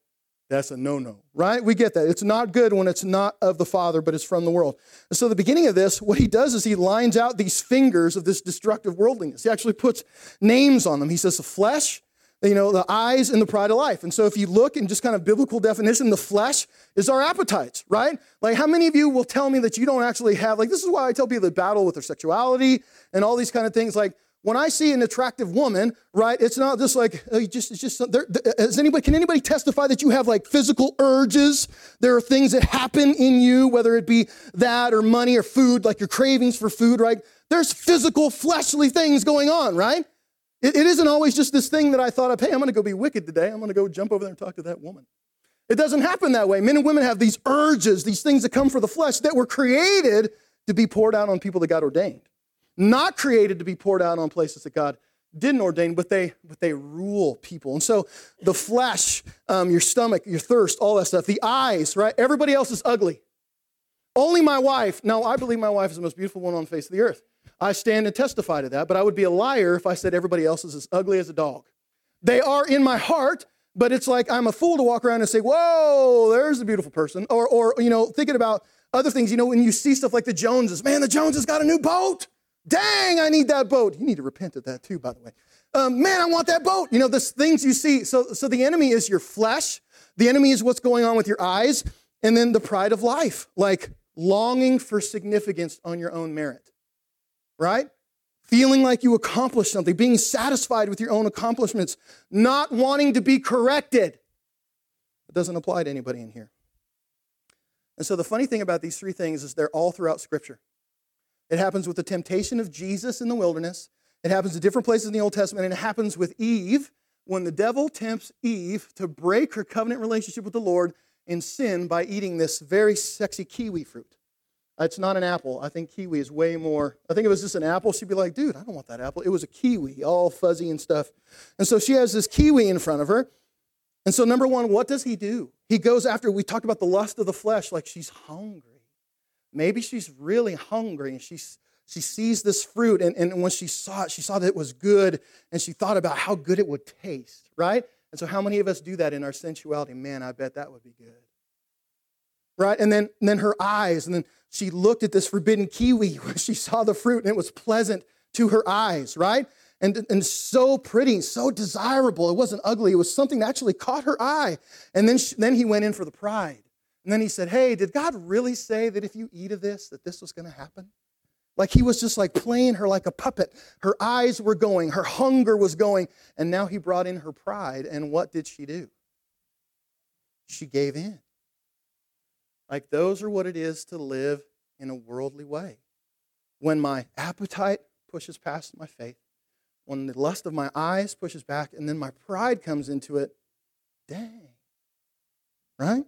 That's a no-no, right? We get that. It's not good when it's not of the Father, but it's from the world. And so the beginning of this, what he does is he lines out these fingers of this destructive worldliness. He actually puts names on them. He says the flesh, you know, the eyes, and the pride of life. And so if you look in just kind of biblical definition, the flesh is our appetites, right? Like how many of you will tell me that you don't actually have, like this is why I tell people to battle with their sexuality and all these kind of things. Like when I see an attractive woman, right, it's not just like, oh, you just, it's just, there, is anybody, can anybody testify that you have like physical urges? There are things that happen in you, whether it be that or money or food, like your cravings for food, right? There's physical fleshly things going on, right? It, it isn't always just this thing that I thought of, hey, I'm going to go be wicked today. I'm going to go jump over there and talk to that woman. It doesn't happen that way. Men and women have these urges, these things that come from the flesh that were created to be poured out on people that God ordained. Not created to be poured out on places that God didn't ordain, but they but they rule people. And so the flesh, um, your stomach, your thirst, all that stuff, the eyes, right? Everybody else is ugly. Only my wife. Now, I believe my wife is the most beautiful one on the face of the earth. I stand and testify to that, but I would be a liar if I said everybody else is as ugly as a dog. They are in my heart, but it's like I'm a fool to walk around and say, whoa, there's a beautiful person. Or, or you know, thinking about other things, you know, when you see stuff like the Joneses, man, the Joneses got a new boat. Dang, I need that boat. You need to repent of that too, by the way. Um, man, I want that boat. You know, the things you see. So, so the enemy is your flesh. The enemy is what's going on with your eyes. And then the pride of life, like longing for significance on your own merit, right? Feeling like you accomplished something, being satisfied with your own accomplishments, not wanting to be corrected. It doesn't apply to anybody in here. And so the funny thing about these three things is they're all throughout Scripture. It happens with the temptation of Jesus in the wilderness. It happens at different places in the Old Testament, and it happens with Eve when the devil tempts Eve to break her covenant relationship with the Lord and sin by eating this very sexy kiwi fruit. It's not an apple. I think kiwi is way more. I think if it was just an apple, she'd be like, dude, I don't want that apple. It was a kiwi, all fuzzy and stuff. And so she has this kiwi in front of her. And so number one, what does he do? He goes after, we talked about the lust of the flesh, like she's hungry. Maybe she's really hungry and she's, she sees this fruit, and, and when she saw it, she saw that it was good, and she thought about how good it would taste, right? And so how many of us do that in our sensuality? Man, I bet that would be good. Right? And then, and then her eyes, and then she looked at this forbidden kiwi when she saw the fruit, and it was pleasant to her eyes, right? And, and so pretty, so desirable. It wasn't ugly. It was something that actually caught her eye. And then, she, then he went in for the pride. And then he said, hey, did God really say that if you eat of this, that this was going to happen? Like he was just like playing her like a puppet. Her eyes were going. Her hunger was going. And now he brought in her pride. And what did she do? She gave in. Like those are what it is to live in a worldly way. When my appetite pushes past my faith, when the lust of my eyes pushes back, and then my pride comes into it, dang. Right?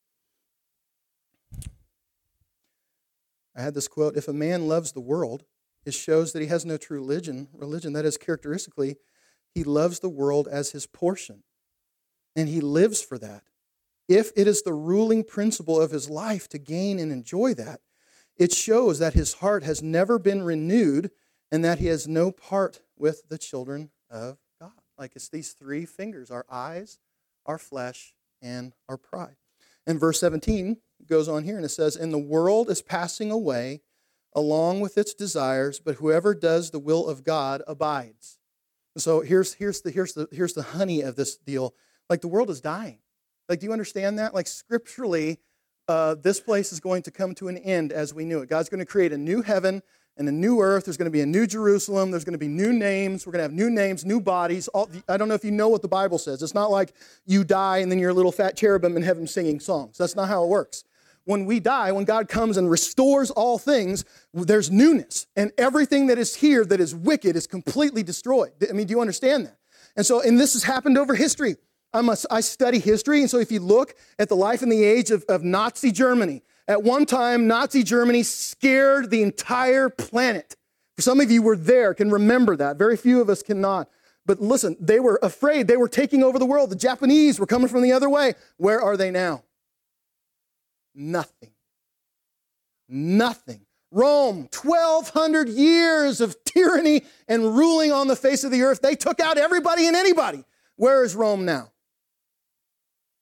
I had this quote, if a man loves the world, it shows that he has no true religion. Religion, that is characteristically, he loves the world as his portion. And he lives for that. If it is the ruling principle of his life to gain and enjoy that, it shows that his heart has never been renewed and that he has no part with the children of God. Like it's these three fingers, our eyes, our flesh, and our pride. And verse seventeen goes on here and it says, and the world is passing away along with its desires, but whoever does the will of God abides. And so here's, here's, the, here's, the, here's the honey of this deal. Like the world is dying. Like, do you understand that? Like scripturally, uh, this place is going to come to an end as we knew it. God's going to create a new heaven and a new earth. There's going to be a new Jerusalem. There's going to be new names. We're going to have new names, new bodies. All, I don't know if you know what the Bible says. It's not like you die and then you're a little fat cherubim in heaven singing songs. That's not how it works. When we die, when God comes and restores all things, there's newness. And everything that is here that is wicked is completely destroyed. I mean, do you understand that? And so, and this has happened over history. I'm a, I study history, and so if you look at the life and the age of, of Nazi Germany, at one time, Nazi Germany scared the entire planet. For some of you were there, can remember that. Very few of us cannot. But listen, they were afraid. They were taking over the world. The Japanese were coming from the other way. Where are they now? Nothing. Nothing. Rome, twelve hundred years of tyranny and ruling on the face of the earth. They took out everybody and anybody. Where is Rome now?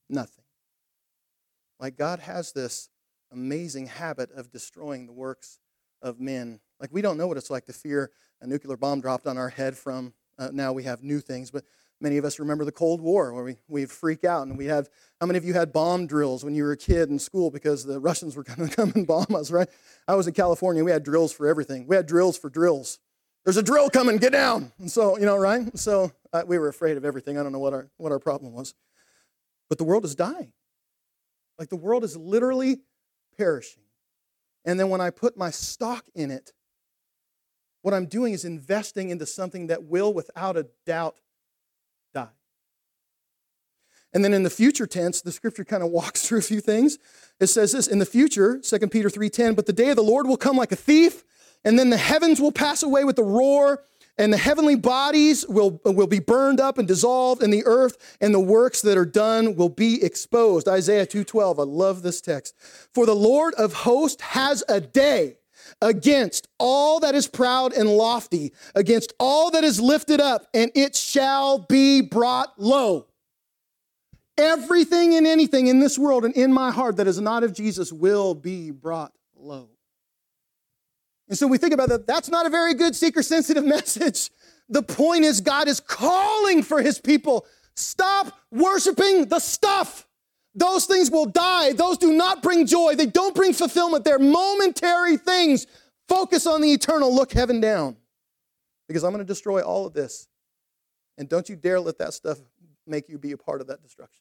Nothing. Like God has this amazing habit of destroying the works of men. Like we don't know what it's like to fear a nuclear bomb dropped on our head from, uh, now we have new things, but many of us remember the Cold War where we, we'd freak out and we had, how many of you had bomb drills when you were a kid in school because the Russians were going to come and bomb us, right? I was in California, we had drills for everything. We had drills for drills. There's a drill coming, get down. And so, you know, right? So uh, we were afraid of everything. I don't know what our what our problem was. But the world is dying. Like the world is literally perishing. And then when I put my stock in it, what I'm doing is investing into something that will, without a doubt, die. And then in the future tense, the scripture kind of walks through a few things. It says this, in the future, Second Peter three ten, but the day of the Lord will come like a thief, and then the heavens will pass away with a roar, and the heavenly bodies will, will be burned up and dissolved, and the earth and the works that are done will be exposed. Isaiah two twelve, I love this text. For the Lord of hosts has a day against all that is proud and lofty, against all that is lifted up, and it shall be brought low. Everything and anything in this world and in my heart that is not of Jesus will be brought low. And so we think about that. That's not a very good seeker-sensitive message. The point is God is calling for his people. Stop worshiping the stuff. Those things will die. Those do not bring joy. They don't bring fulfillment. They're momentary things. Focus on the eternal. Look heaven down. Because I'm going to destroy all of this. And don't you dare let that stuff make you be a part of that destruction.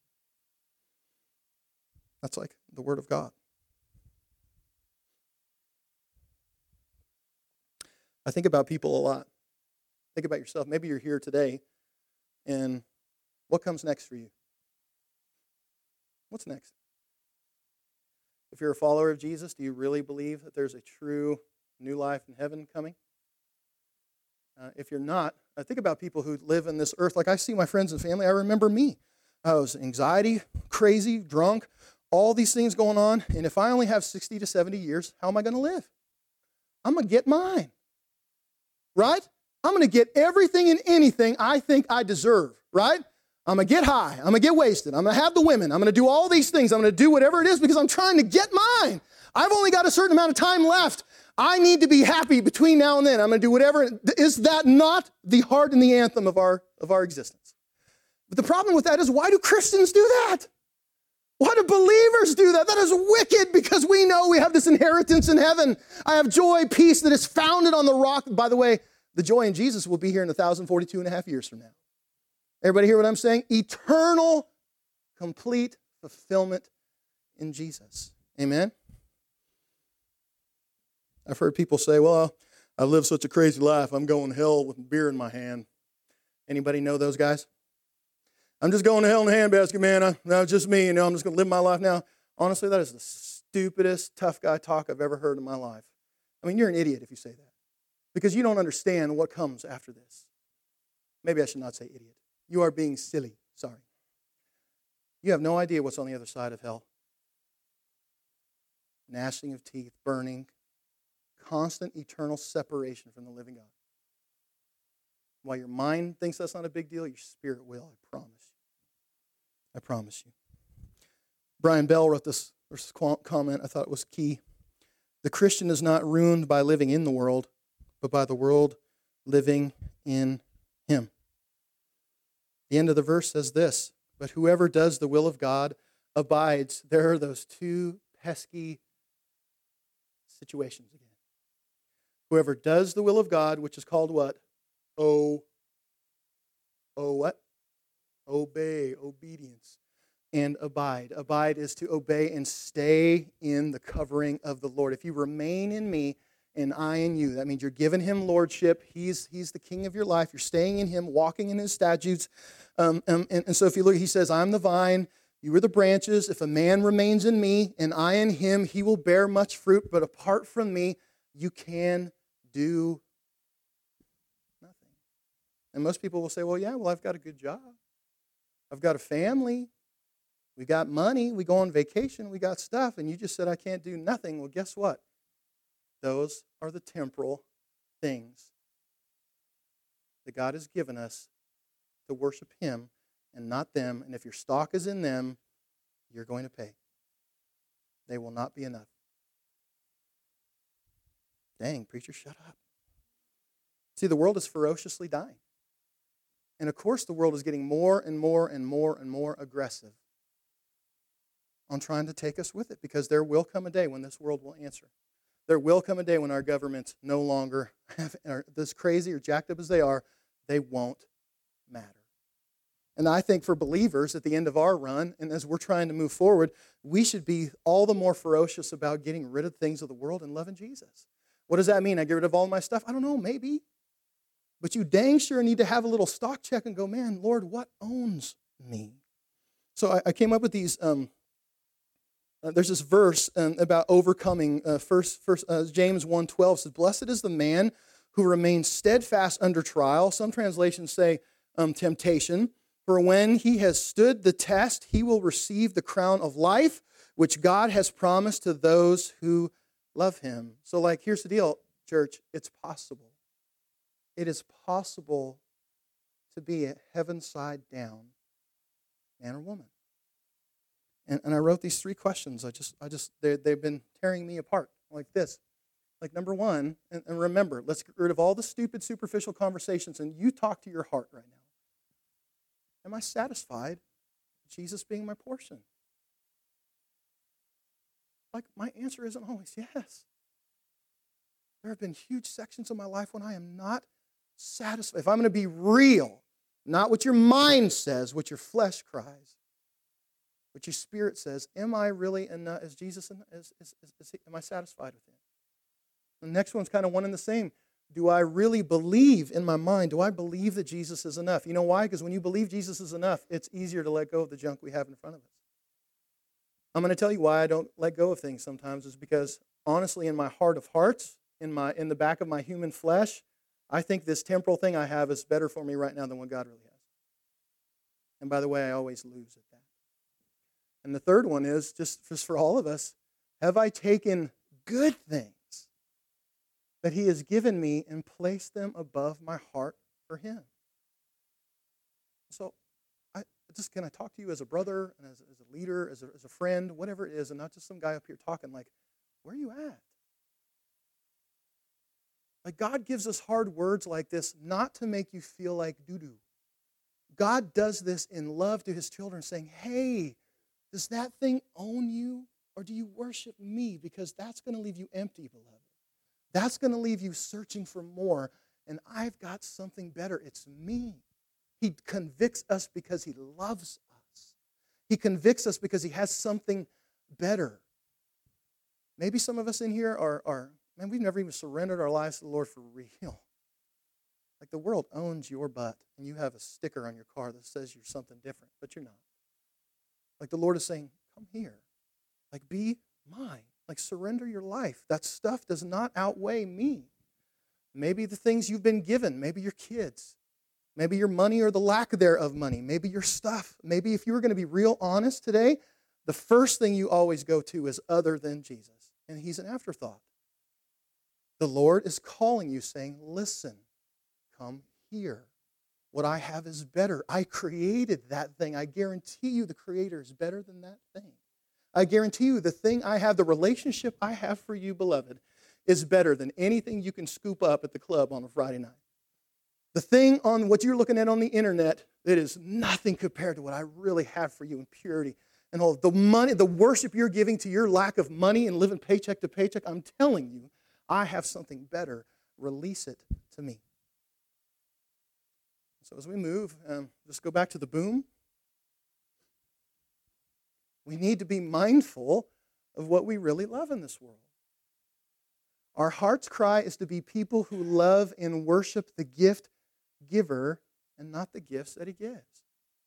That's like the word of God. I think about people a lot. Think about yourself. Maybe you're here today, and what comes next for you? What's next? If you're a follower of Jesus, do you really believe that there's a true new life in heaven coming? Uh, if you're not, I think about people who live in this earth. Like I see my friends and family. I remember me. I was anxiety, crazy, drunk, all these things going on. And if I only have sixty to seventy years, how am I going to live? I'm going to get mine. Right? I'm going to get everything and anything I think I deserve, right? I'm going to get high. I'm going to get wasted. I'm going to have the women. I'm going to do all these things. I'm going to do whatever it is because I'm trying to get mine. I've only got a certain amount of time left. I need to be happy between now and then. I'm going to do whatever. Is that not the heart and the anthem of our, of our existence? But the problem with that is, why do Christians do that? Why do believers do that? That is wicked, because we know we have this inheritance in heaven. I have joy, peace that is founded on the rock. By the way, the joy in Jesus will be here in one thousand forty-two and a half years from now. Everybody hear what I'm saying? Eternal, complete fulfillment in Jesus. Amen? I've heard people say, well, I live such a crazy life, I'm going to hell with beer in my hand. Anybody know those guys? I'm just going to hell in a handbasket, man. I, that's just me. You know, I'm just going to live my life now. Honestly, that is the stupidest tough guy talk I've ever heard in my life. I mean, you're an idiot if you say that, because you don't understand what comes after this. Maybe I should not say idiot. You are being silly. Sorry. You have no idea what's on the other side of hell. Gnashing of teeth, burning, constant eternal separation from the living God. While your mind thinks that's not a big deal, your spirit will, I promise you. I promise you. Brian Bell wrote this, this comment I thought was key. The Christian is not ruined by living in the world, but by the world living in him. The end of the verse says this, but whoever does the will of God abides. There are those two pesky situations again. Whoever does the will of God, which is called what? Oh, oh what? Obey, obedience, and abide. Abide is to obey and stay in the covering of the Lord. If you remain in me and I in you, that means you're giving him lordship. He's, he's the king of your life. You're staying in him, walking in his statutes. Um, um, and, and so if you look, he says, I'm the vine, you are the branches. If a man remains in me and I in him, he will bear much fruit. But apart from me, you can do nothing. And most people will say, well, yeah, well, I've got a good job. I've got a family. We got money. We go on vacation. We got stuff. And you just said I can't do nothing. Well, guess what? Those are the temporal things that God has given us to worship him and not them. And if your stock is in them, you're going to pay. They will not be enough. Dang, preacher, shut up. See, the world is ferociously dying. And of course, the world is getting more and more and more and more aggressive on trying to take us with it, because there will come a day when this world will answer. There will come a day when our governments no longer have, are this crazy or jacked up as they are, they won't matter. And I think for believers at the end of our run, and as we're trying to move forward, we should be all the more ferocious about getting rid of things of the world and loving Jesus. What does that mean? I get rid of all my stuff? I don't know, maybe. But you dang sure need to have a little stock check and go, man, Lord, what owns me? So I, I came up with these, um, uh, there's this verse um, about overcoming. Uh, first, first uh, James one twelve says, blessed is the man who remains steadfast under trial. Some translations say um, temptation. For when he has stood the test, he will receive the crown of life, which God has promised to those who love him. So like, here's the deal, church, it's possible. It is possible to be a heaven side down man or woman. And, and I wrote these three questions. I just, I just, they, they've been tearing me apart like this. Like number one, and, and remember, let's get rid of all the stupid, superficial conversations, and you talk to your heart right now. Am I satisfied with Jesus being my portion? Like, my answer isn't always yes. There have been huge sections of my life when I am not satisfied. If I'm going to be real, not what your mind says, what your flesh cries, what your spirit says, am I really enough? Is Jesus, is, is, is, is he, am I satisfied with him? The next one's kind of one and the same. Do I really believe in my mind? Do I believe that Jesus is enough? You know why? Because when you believe Jesus is enough, it's easier to let go of the junk we have in front of us. I'm going to tell you why I don't let go of things sometimes is because, honestly, in my heart of hearts, in my in the back of my human flesh, I think this temporal thing I have is better for me right now than what God really has. And by the way, I always lose at that. And the third one is, just, just for all of us, have I taken good things that he has given me and placed them above my heart for him? So, I just can I talk to you as a brother, and as, as a leader, as a, as a friend, whatever it is, and not just some guy up here talking like, where are you at? Like, God gives us hard words like this not to make you feel like doo-doo. God does this in love to his children, saying, hey, does that thing own you, or do you worship me? Because that's going to leave you empty, beloved. That's going to leave you searching for more, and I've got something better. It's me. He convicts us because he loves us. He convicts us because he has something better. Maybe some of us in here are, are man, we've never even surrendered our lives to the Lord for real. Like, the world owns your butt, and you have a sticker on your car that says you're something different, but you're not. Like, the Lord is saying, come here. Like, be mine. Like, surrender your life. That stuff does not outweigh me. Maybe the things you've been given, maybe your kids, maybe your money or the lack thereof money, maybe your stuff. Maybe if you were going to be real honest today, the first thing you always go to is other than Jesus, and he's an afterthought. The Lord is calling you, saying, listen, come here. What I have is better. I created that thing. I guarantee you the Creator is better than that thing. I guarantee you the thing I have, the relationship I have for you, beloved, is better than anything you can scoop up at the club on a Friday night. The thing on what you're looking at on the internet, it is nothing compared to what I really have for you in purity. And all the money, the worship you're giving to your lack of money and living paycheck to paycheck, I'm telling you, I have something better. Release it to me. So as we move, um, just go back to the boom. We need to be mindful of what we really love in this world. Our heart's cry is to be people who love and worship the gift giver and not the gifts that he gives.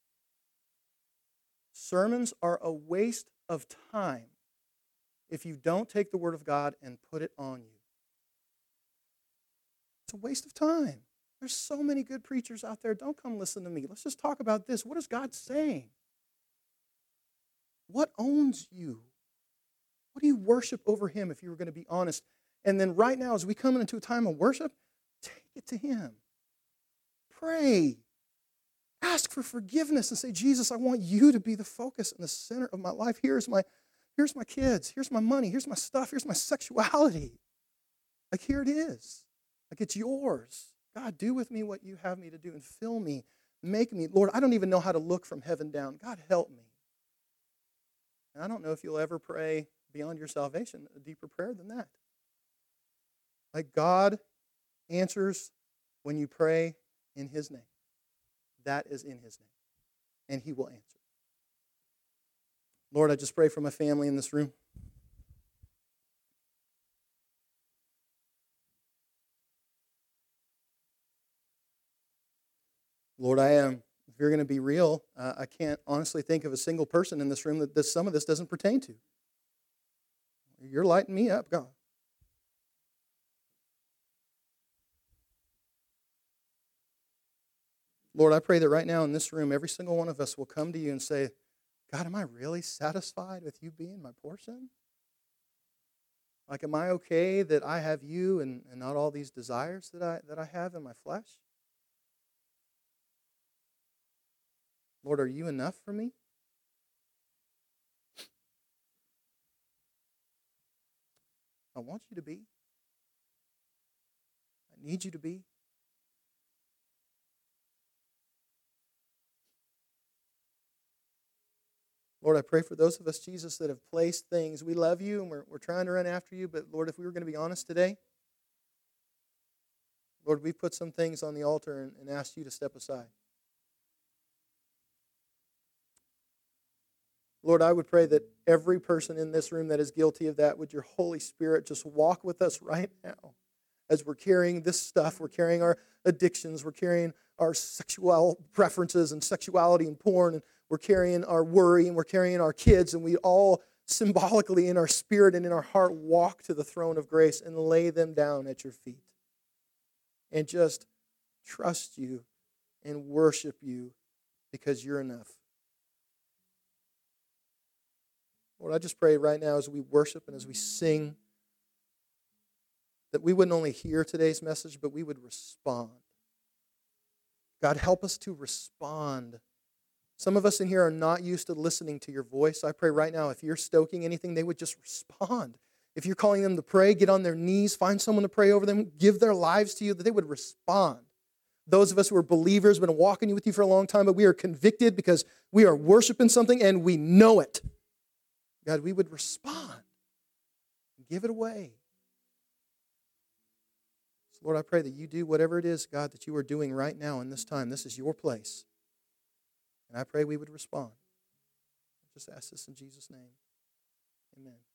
Sermons are a waste of time if you don't take the Word of God and put it on you. It's a waste of time. There's so many good preachers out there. Don't come listen to me. Let's just talk about this. What is God saying? What owns you? What do you worship over him, if you were going to be honest? And then right now, as we come into a time of worship, take it to him. Pray. Ask for forgiveness and say, Jesus, I want you to be the focus and the center of my life. Here's my, here's my kids. Here's my money. Here's my stuff. Here's my sexuality. Like, here it is. Like, it's yours. God, do with me what you have me to do and fill me. Make me. Lord, I don't even know how to look from heaven down. God, help me. And I don't know if you'll ever pray beyond your salvation a deeper prayer than that. Like, God answers when you pray in His name. That is in His name. And He will answer. Lord, I just pray for my family in this room. Lord, I am, if you're going to be real, uh, I can't honestly think of a single person in this room that this, some of this doesn't pertain to. You're lighting me up, God. Lord, I pray that right now in this room, every single one of us will come to you and say, God, am I really satisfied with you being my portion? Like, am I okay that I have you and, and not all these desires that I, that I have in my flesh? Lord, are you enough for me? I want you to be. I need you to be. Lord, I pray for those of us, Jesus, that have placed things. We love you and we're, we're trying to run after you, but Lord, if we were going to be honest today, Lord, we put some things on the altar and, and asked you to step aside. Lord, I would pray that every person in this room that is guilty of that, would your Holy Spirit just walk with us right now as we're carrying this stuff. We're carrying our addictions. We're carrying our sexual preferences and sexuality and porn. And we're carrying our worry and we're carrying our kids. And we all symbolically in our spirit and in our heart walk to the throne of grace and lay them down at your feet. And just trust you and worship you because you're enough. Lord, I just pray right now as we worship and as we sing that we wouldn't only hear today's message, but we would respond. God, help us to respond. Some of us in here are not used to listening to your voice. I pray right now if you're stoking anything, they would just respond. If you're calling them to pray, get on their knees, find someone to pray over them, give their lives to you, that they would respond. Those of us who are believers, been walking with you for a long time, but we are convicted because we are worshiping something and we know it. God, we would respond. Give it away. So Lord, I pray that you do whatever it is, God, that you are doing right now in this time. This is your place. And I pray we would respond. I just ask this in Jesus' name. Amen.